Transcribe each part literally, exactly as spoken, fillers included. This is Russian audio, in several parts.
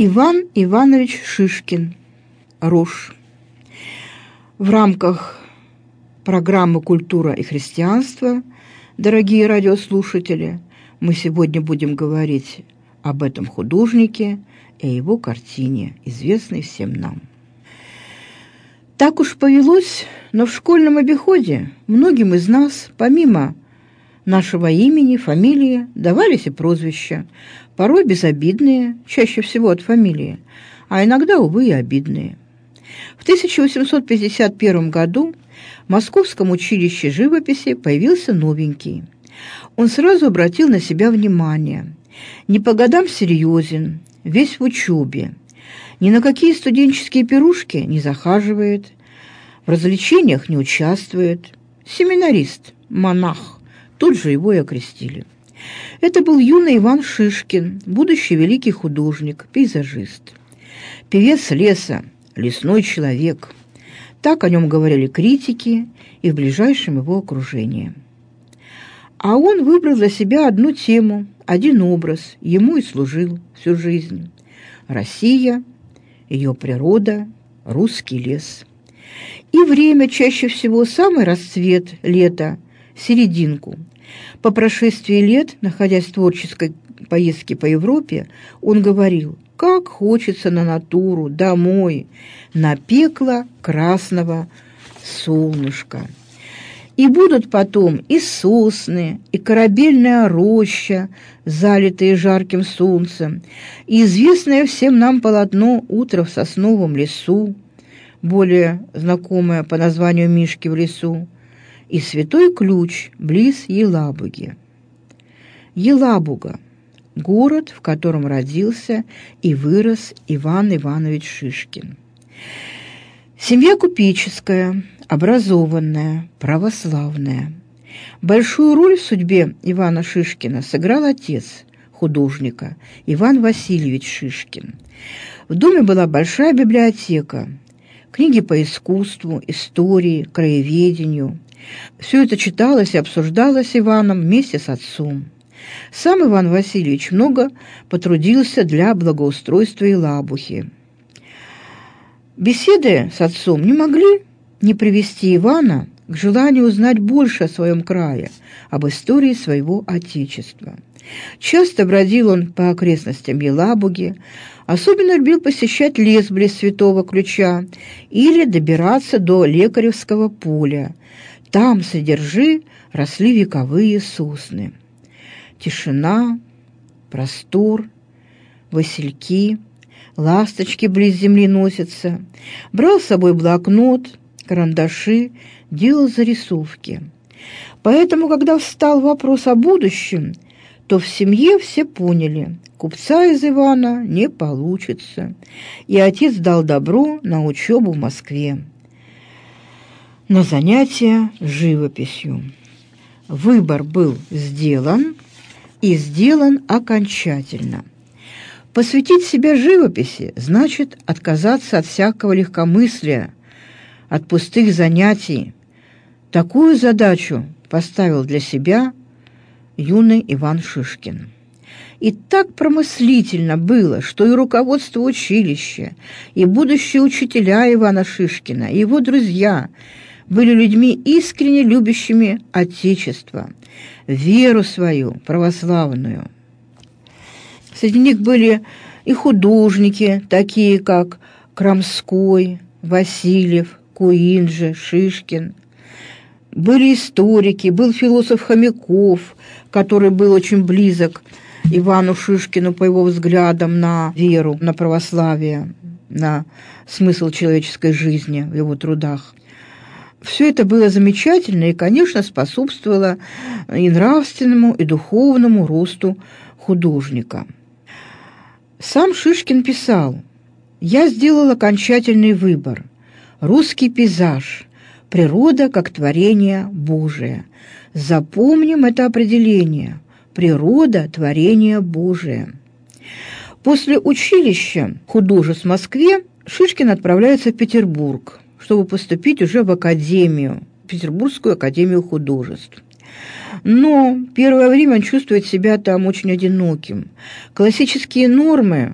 Иван Иванович Шишкин. Рожь. В рамках программы «Культура и христианство», дорогие радиослушатели, мы сегодня будем говорить об этом художнике и о его картине, известной всем нам. Так уж повелось, но в школьном обиходе многим из нас, помимо нашего имени, фамилии, давались и прозвища, порой безобидные, чаще всего от фамилии, а иногда, увы, и обидные. В тысяча восемьсот пятьдесят первом году в Московском училище живописи появился новенький. Он сразу обратил на себя внимание. Не по годам серьезен, весь в учебе. Ни на какие студенческие пирушки не захаживает, в развлечениях не участвует. Семинарист, монах, тут же его и окрестили. Это был юный Иван Шишкин, будущий великий художник, пейзажист. Певец леса, лесной человек. Так о нем говорили критики и в ближайшем его окружении. А он выбрал для себя одну тему, один образ, ему и служил всю жизнь. Россия, ее природа, русский лес. И время чаще всего самый расцвет лета, серединку. По прошествии лет, находясь в творческой поездке по Европе, он говорил: «Как хочется на натуру, домой, на пекло красного солнышка». И будут потом и сосны, и корабельная роща, залитые жарким солнцем, и известное всем нам полотно «Утро в сосновом лесу», более знакомое по названию «Мишки в лесу», и Святой Ключ близ Елабуги. Елабуга – город, в котором родился и вырос Иван Иванович Шишкин. Семья купеческая, образованная, православная. Большую роль в судьбе Ивана Шишкина сыграл отец художника, Иван Васильевич Шишкин. В доме была большая библиотека, книги по искусству, истории, краеведению. Все это читалось и обсуждалось Иваном вместе с отцом. Сам Иван Васильевич много потрудился для благоустройства Елабуги. Беседы с отцом не могли не привести Ивана к желанию узнать больше о своем крае, об истории своего отечества. Часто бродил он по окрестностям Елабуги, особенно любил посещать лес близ Святого Ключа или добираться до Лекаревского поля. Там среди ржи росли вековые сосны. Тишина, простор, васильки, ласточки близ земли носятся. Брал с собой блокнот, карандаши, делал зарисовки. Поэтому, когда встал вопрос о будущем, то в семье все поняли, купца из Ивана не получится, и отец дал добро на учебу в Москве, на занятия живописью. Выбор был сделан, и сделан окончательно. Посвятить себя живописи значит отказаться от всякого легкомыслия, от пустых занятий. Такую задачу поставил для себя юный Иван Шишкин. И так промыслительно было, что и руководство училища, и будущие учителя Ивана Шишкина, и его друзья были людьми, искренне любящими Отечество, веру свою православную. Среди них были и художники, такие как Крамской, Васильев, Куинджи, Шишкин. Были историки, был философ Хомяков, который был очень близок Ивану Шишкину по его взглядам на веру, на православие, на смысл человеческой жизни в его трудах. Все это было замечательно и, конечно, способствовало и нравственному, и духовному росту художника. Сам Шишкин писал: «Я сделал окончательный выбор. Русский пейзаж, природа как творение Божие. Запомним это определение. Природа – творение Божие». После училища художеств в Москве Шишкин отправляется в Петербург, чтобы поступить уже в академию, Петербургскую академию художеств. Но первое время он чувствует себя там очень одиноким. Классические нормы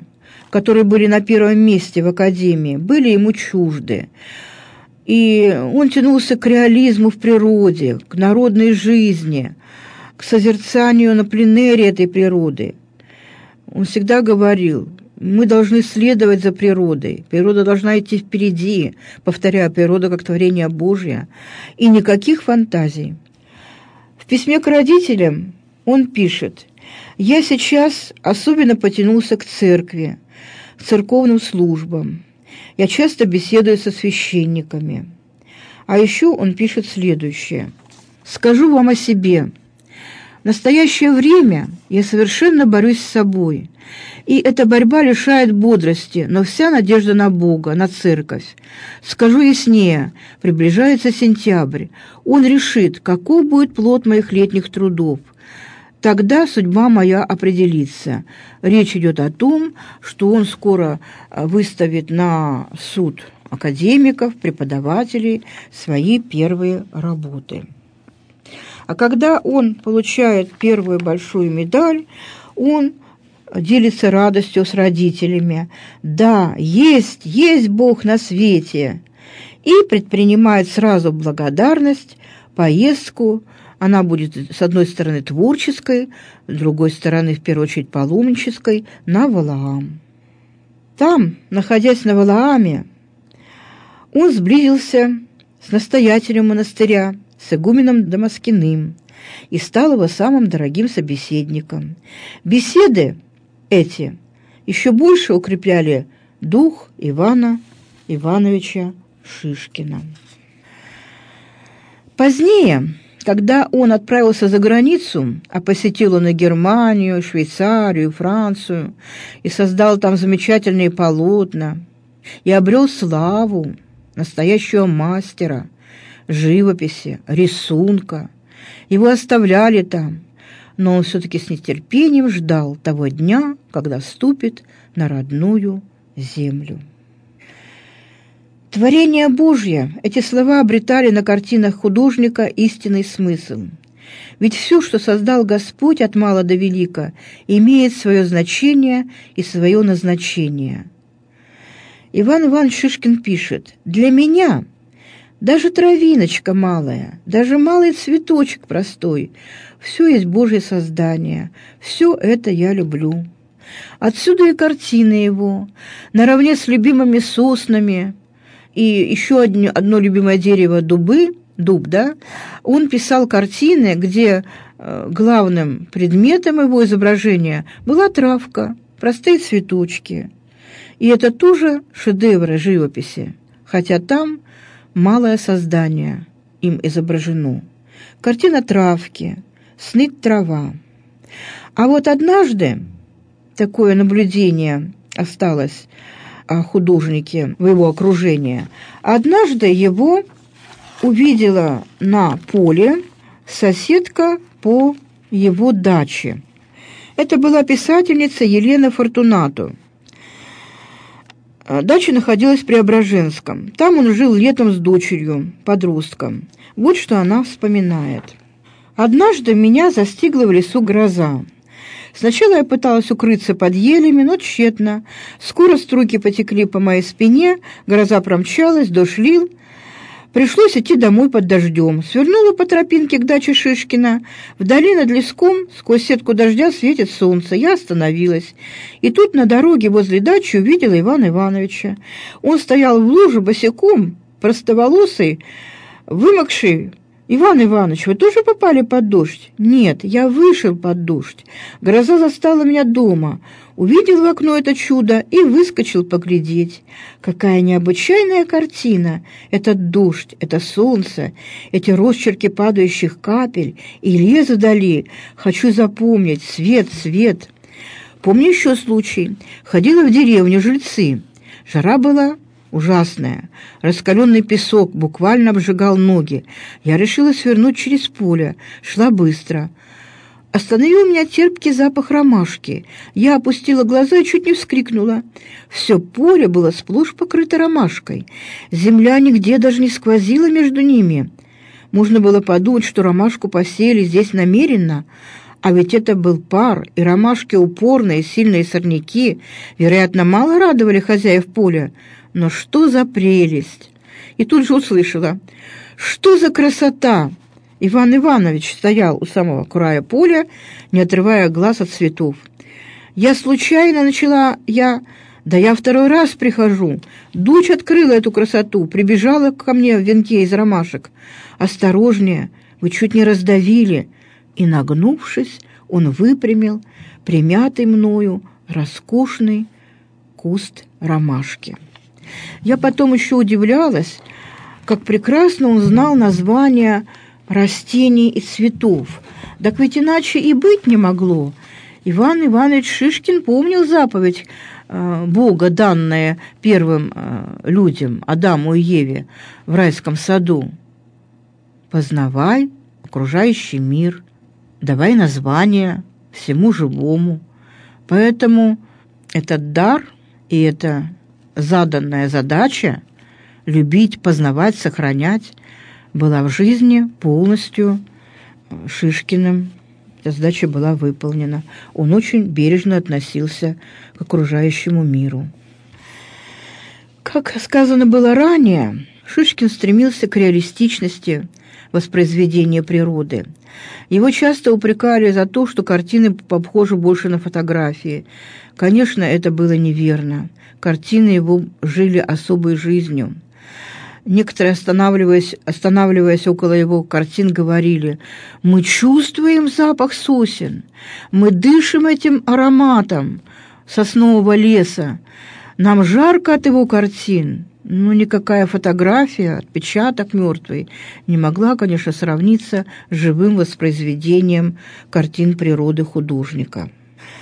которые были на первом месте в академии, были ему чужды. И он тянулся к реализму в природе, к народной жизни, к созерцанию на пленэре этой природы. Он всегда говорил: мы должны следовать за природой, природа должна идти впереди, повторяя, природа как творение Божье, и никаких фантазий. В письме к родителям он пишет: «Я сейчас особенно потянулся к церкви, к церковным службам. Я часто беседую со священниками». А еще он пишет следующее: «Скажу вам о себе. В настоящее время я совершенно борюсь с собой, и эта борьба лишает бодрости, но вся надежда на Бога, на церковь. Скажу яснее, приближается сентябрь. Он решит, каков будет плод моих летних трудов. Тогда судьба моя определится. Речь идет о том, что он скоро выставит на суд академиков, преподавателей свои первые работы». А когда он получает первую большую медаль, он делится радостью с родителями. Да, есть, есть Бог на свете. И предпринимает сразу благодарность, поездку. Она будет, с одной стороны, творческой, с другой стороны, в первую очередь, паломнической, на Валаам. Там, находясь на Валааме, он сблизился с настоятелем монастыря, с игуменом Дамаскиным, и стал его самым дорогим собеседником. Беседы эти еще больше укрепляли дух Ивана Ивановича Шишкина. Позднее, когда он отправился за границу, а посетил он и Германию, Швейцарию, Францию, и создал там замечательные полотна, и обрел славу настоящего мастера живописи, рисунка. Его оставляли там, но он все-таки с нетерпением ждал того дня, когда вступит на родную землю. Творение Божье, эти слова обретали на картинах художника истинный смысл. Ведь все, что создал Господь от мала до велика, имеет свое значение и свое назначение. Иван Иванович Шишкин пишет: «Для меня даже травиночка малая, даже малый цветочек простой, все есть Божье создание, все это я люблю». Отсюда и картины его, наравне с любимыми соснами, и еще одно, одно любимое дерево — дубы, дуб, да, он писал картины, где э, главным предметом его изображения была травка, простые цветочки. И это тоже шедевры живописи, хотя там малое создание им изображено. Картина травки, сныть трава. А вот однажды такое наблюдение осталось о художнике в его окружении. Однажды его увидела на поле соседка по его даче. Это была писательница Елена Фортунату. Дача находилась в Преображенском. Там он жил летом с дочерью, подростком. Вот что она вспоминает. «Однажды меня застигла в лесу гроза. Сначала я пыталась укрыться под елями, но тщетно. Скоро струйки потекли по моей спине, гроза промчалась, дождь лил. Пришлось идти домой под дождем. Свернула по тропинке к даче Шишкина. Вдали над леском сквозь сетку дождя светит солнце. Я остановилась. И тут на дороге возле дачи увидела Ивана Ивановича. Он стоял в луже босиком, простоволосый, вымокший. «Иван Иванович, вы тоже попали под дождь?» «Нет, я вышел под дождь. Гроза застала меня дома. Увидел в окно это чудо и выскочил поглядеть. Какая необычайная картина! Этот дождь, это солнце, эти росчерки падающих капель и лес вдали. Хочу запомнить. Свет, свет!» Помню еще случай. Ходила в деревню жильцы. Жара была ужасная. Раскаленный песок буквально обжигал ноги. Я решила свернуть через поле. Шла быстро. Остановил меня терпкий запах ромашки. Я опустила глаза и чуть не вскрикнула. Все поле было сплошь покрыто ромашкой. Земля нигде даже не сквозила между ними. Можно было подумать, что ромашку посеяли здесь намеренно. А ведь это был пар, и ромашки упорные, сильные сорняки, вероятно, мало радовали хозяев поля. Но что за прелесть! И тут же услышала: «Что за красота!» Иван Иванович стоял у самого края поля, не отрывая глаз от цветов. «Я случайно начала, я... Да я второй раз прихожу. Дочь открыла эту красоту, прибежала ко мне в венке из ромашек. Осторожнее, вы чуть не раздавили». И, нагнувшись, он выпрямил примятый мною роскошный куст ромашки. Я потом еще удивлялась, как прекрасно он знал названия растений и цветов. Так ведь иначе и быть не могло. Иван Иванович Шишкин помнил заповедь э, Бога, данная первым э, людям, Адаму и Еве, в райском саду. «Познавай окружающий мир, давай названия всему живому». Поэтому этот дар и эта заданная задача любить, познавать, сохранять была в жизни полностью Шишкиным. Эта задача была выполнена. Он очень бережно относился к окружающему миру. Как сказано было ранее, Шишкин стремился к реалистичности воспроизведения природы. Его часто упрекали за то, что картины похожи больше на фотографии. Конечно, это было неверно. Картины его жили особой жизнью. Некоторые, останавливаясь, останавливаясь около его картин, говорили: «Мы чувствуем запах сосен, мы дышим этим ароматом соснового леса, нам жарко от его картин». Но никакая фотография, отпечаток мертвый не могла, конечно, сравниться с живым воспроизведением картин природы художника.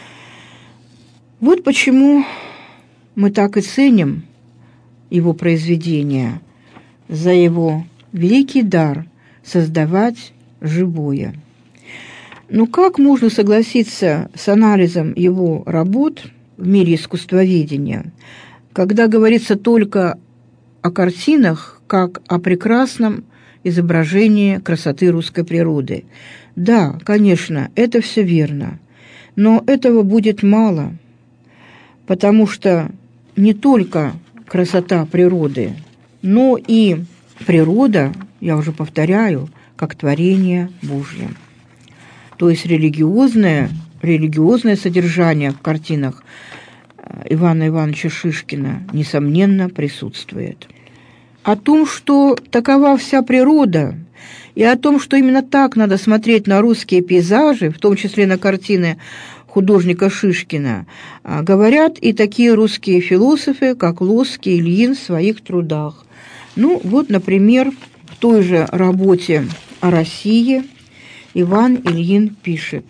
Вот почему мы так и ценим его произведения, за его великий дар создавать живое. Но как можно согласиться с анализом его работ в мире искусствоведения, когда говорится только о картинах как о прекрасном изображении красоты русской природы? Да, конечно, это все верно, но этого будет мало, потому что не только красота природы, но и природа, я уже повторяю, как творение Божье. То есть религиозное, религиозное содержание в картинах Ивана Ивановича Шишкина, несомненно, присутствует. О том, что такова вся природа, и о том, что именно так надо смотреть на русские пейзажи, в том числе на картины художника Шишкина, говорят и такие русские философы, как Лоский и Ильин в своих трудах. Ну, вот, например, в той же работе о России Иван Ильин пишет: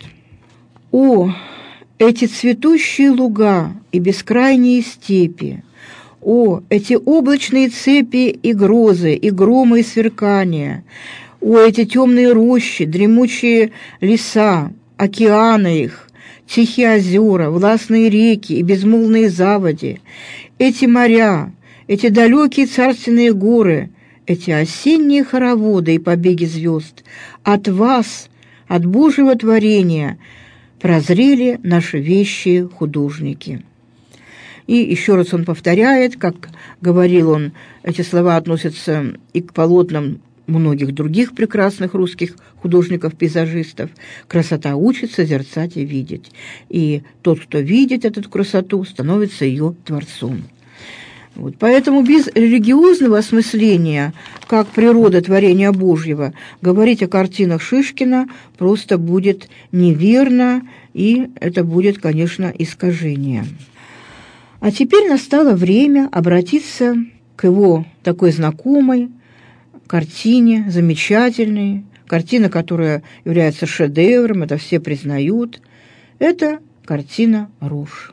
«О, эти цветущие луга и бескрайние степи! О, эти облачные цепи и грозы, и громы, и сверкания! О, эти темные рощи, дремучие леса, океаны их, тихие озера, властные реки и безмолвные заводи! Эти моря, эти далекие царственные горы, эти осенние хороводы и побеги звезд! От вас, от Божьего творения, прозрели наши вещие художники». И еще раз он повторяет, как говорил он, эти слова относятся и к полотнам многих других прекрасных русских художников-пейзажистов: «Красота учит созерцать и видеть, и тот, кто видит эту красоту, становится ее творцом». Вот, поэтому без религиозного осмысления, как природа творения Божьего, говорить о картинах Шишкина просто будет неверно, и это будет, конечно, искажение. А теперь настало время обратиться к его такой знакомой картине, замечательной, картина, которая является шедевром, это все признают. Это картина «Рожь».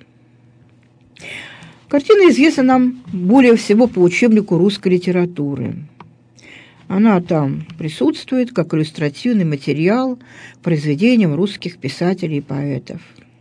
Картина известна нам более всего по учебнику русской литературы. Она там присутствует как иллюстративный материал к произведениям русских писателей и поэтов.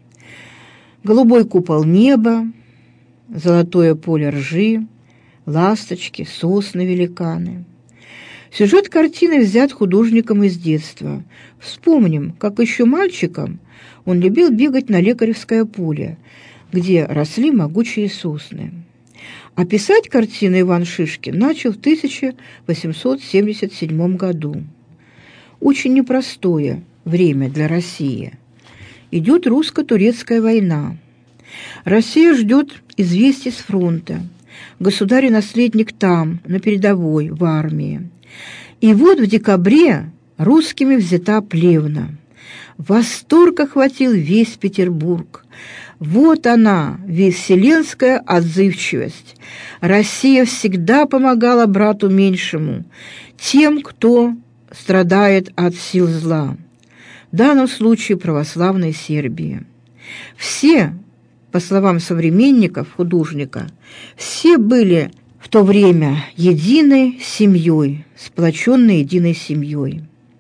Голубой купол неба, золотое поле ржи, ласточки, сосны великаны. Сюжет картины взят художником из детства. Вспомним, как еще мальчиком он любил бегать на Лекаревское поле, где росли могучие сосны. А писать картины Иван Шишкин начал в тысяча восемьсот семьдесят седьмом году. Очень непростое время для России. Идет русско-турецкая война. Россия ждет известий с фронта. Государь и наследник там, на передовой, в армии. И вот в декабре русскими взята Плевна. Восторг охватил весь Петербург. Вот она, вселенская отзывчивость. Россия всегда помогала брату меньшему, тем, кто страдает от сил зла. В данном случае православной Сербии. Все, по словам современников художника, все были в то время единой семьей, сплоченной единой семьей.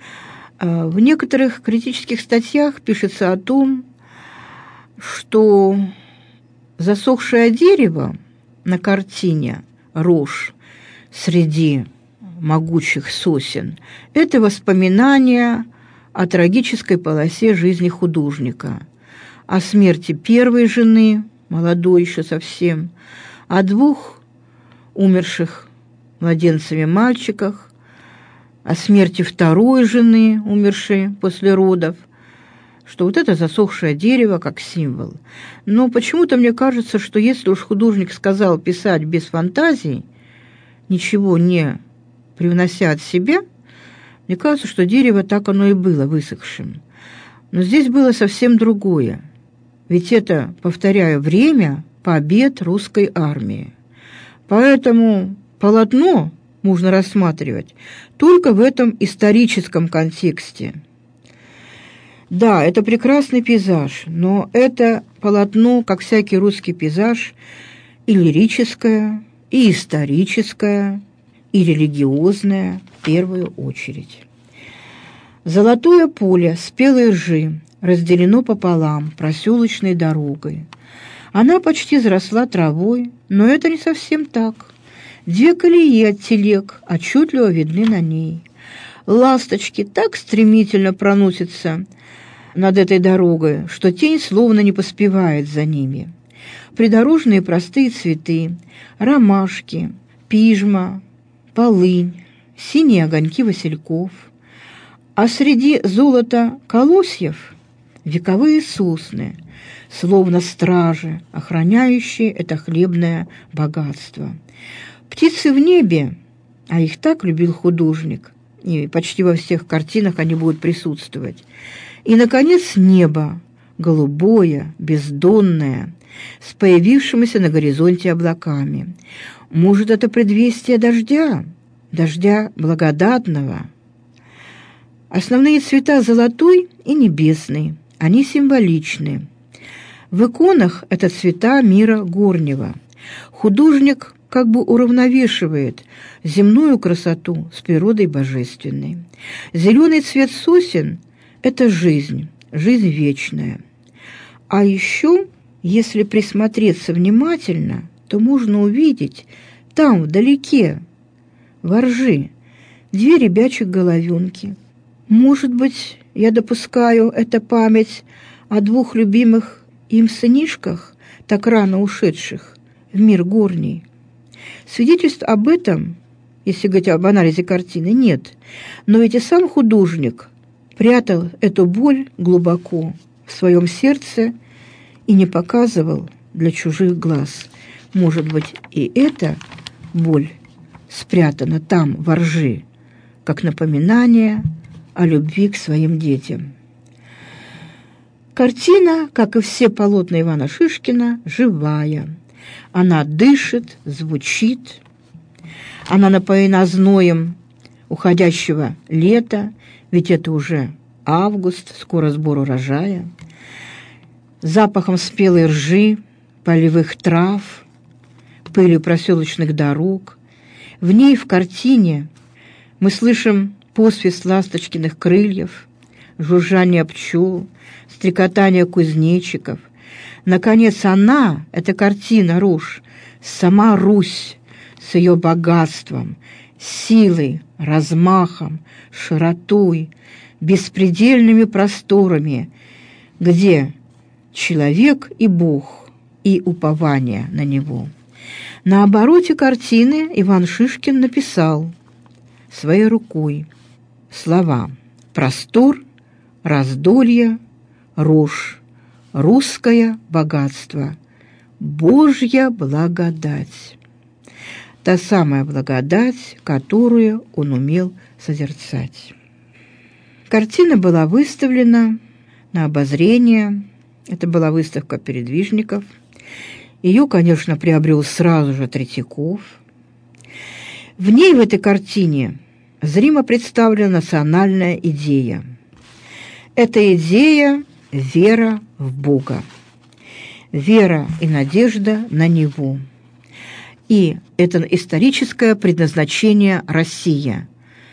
В некоторых критических статьях пишется о том, что засохшее дерево на картине «Рожь» среди могучих сосен – это воспоминание о трагической полосе жизни художника, о смерти первой жены, молодой еще совсем, о двух умерших младенцами мальчиках, о смерти второй жены, умершей после родов, что вот это засохшее дерево как символ. Но почему-то мне кажется, что если уж художник сказал писать без фантазий, ничего не привнося от себя, мне кажется, что дерево так оно и было высохшим. Но здесь было совсем другое. Ведь это, повторяю, время побед русской армии. Поэтому полотно можно рассматривать только в этом историческом контексте. Да, это прекрасный пейзаж, но это полотно, как всякий русский пейзаж, и лирическое, и историческое, и религиозное в первую очередь. Золотое поле спелой ржи разделено пополам проселочной дорогой. Она почти заросла травой, но это не совсем так. Две колеи от телег отчетливо видны на ней. Ласточки так стремительно проносятся над этой дорогой, что тень словно не поспевает за ними. Придорожные простые цветы, ромашки, пижма, полынь, синие огоньки васильков, а среди золота колосьев вековые сосны, словно стражи, охраняющие это хлебное богатство. Птицы в небе, а их так любил художник, и почти во всех картинах они будут присутствовать. И, наконец, небо, голубое, бездонное, с появившимися на горизонте облаками. Может, это предвестие дождя, дождя благодатного. Основные цвета золотой и небесный, они символичны. В иконах это цвета мира горнего. Художник как бы уравновешивает земную красоту с природой божественной. Зеленый цвет сосен – это жизнь, жизнь вечная. А еще, если присмотреться внимательно, то можно увидеть там, вдалеке, во ржи, две ребячьих головенки. Может быть, я допускаю, это память о двух любимых им сынишках, так рано ушедших в мир горний. Свидетельств об этом, если говорить об анализе картины, нет. Но ведь и сам художник прятал эту боль глубоко в своем сердце и не показывал для чужих глаз. Может быть, и эта боль спрятана там, во ржи, как напоминание о любви к своим детям. Картина, как и все полотна Ивана Шишкина, живая. Она дышит, звучит. Она напоена зноем уходящего лета, ведь это уже август, скоро сбор урожая, запахом спелой ржи, полевых трав, пылью проселочных дорог. В ней, в картине, мы слышим посвист ласточкиных крыльев, жужжание пчел, стрекотание кузнечиков. Наконец, она, эта картина «Рожь», сама Русь с ее богатством, силой, размахом, широтой, беспредельными просторами, где человек и Бог, и упование на Него. На обороте картины Иван Шишкин написал своей рукой слова: «Простор, раздолье, рожь, русское богатство, Божья благодать». Та самая благодать, которую он умел созерцать. Картина была выставлена на обозрение. Это была выставка передвижников. Ее, конечно, приобрел сразу же Третьяков. В ней, в этой картине, зримо представлена национальная идея. Эта идея – вера в Бога, вера и надежда на Него. И это историческое предназначение России.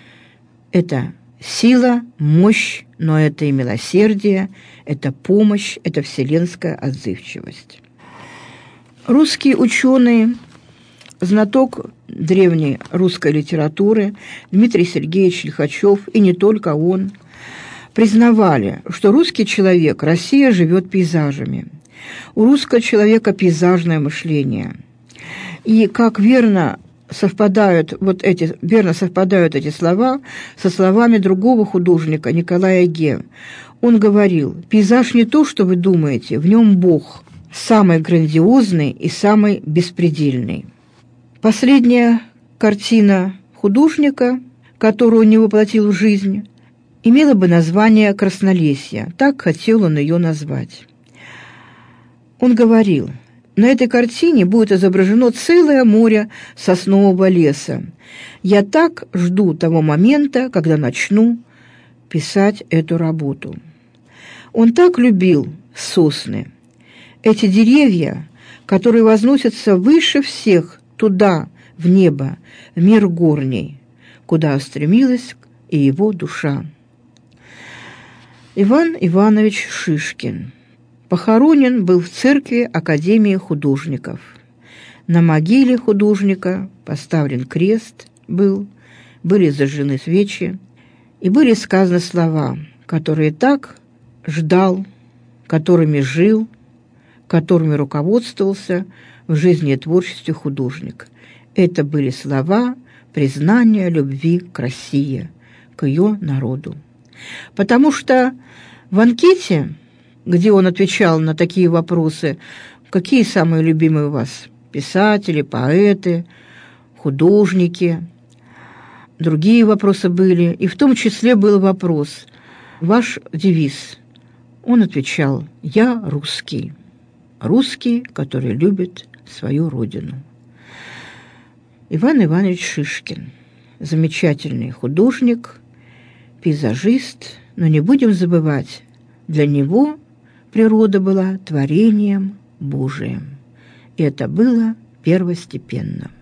Это сила, мощь, но это и милосердие, это помощь, это вселенская отзывчивость. Русский ученый, знаток древней русской литературы Дмитрий Сергеевич Лихачев, и не только он, признавали, что русский человек, Россия, живет пейзажами. У русского человека пейзажное мышление. И как верно совпадают вот эти, верно совпадают эти слова со словами другого художника Николая Ге. Он говорил: «Пейзаж не то, что вы думаете, в нем Бог, самый грандиозный и самый беспредельный». Последняя картина художника, которую он не воплотил в жизнь, имела бы название «Краснолесье». Так хотел он ее назвать. Он говорил: «На этой картине будет изображено целое море соснового леса. Я так жду того момента, когда начну писать эту работу». Он так любил сосны. Эти деревья, которые возносятся выше всех туда, в небо, в мир горний, куда устремилась и его душа. Иван Иванович Шишкин похоронен был в церкви Академии художников. На могиле художника поставлен крест был, были зажжены свечи, и были сказаны слова, которые так ждал, которыми жил, которыми руководствовался в жизни и творчестве художник. Это были слова признания любви к России, к ее народу. Потому что в анкете, где он отвечал на такие вопросы: какие самые любимые у вас писатели, поэты, художники, другие вопросы были, и в том числе был вопрос: ваш девиз. Он отвечал: «Я русский, русский, который любит свою родину». Иван Иванович Шишкин – замечательный художник, пейзажист, но не будем забывать, для него природа была творением Божиим, и это было первостепенно.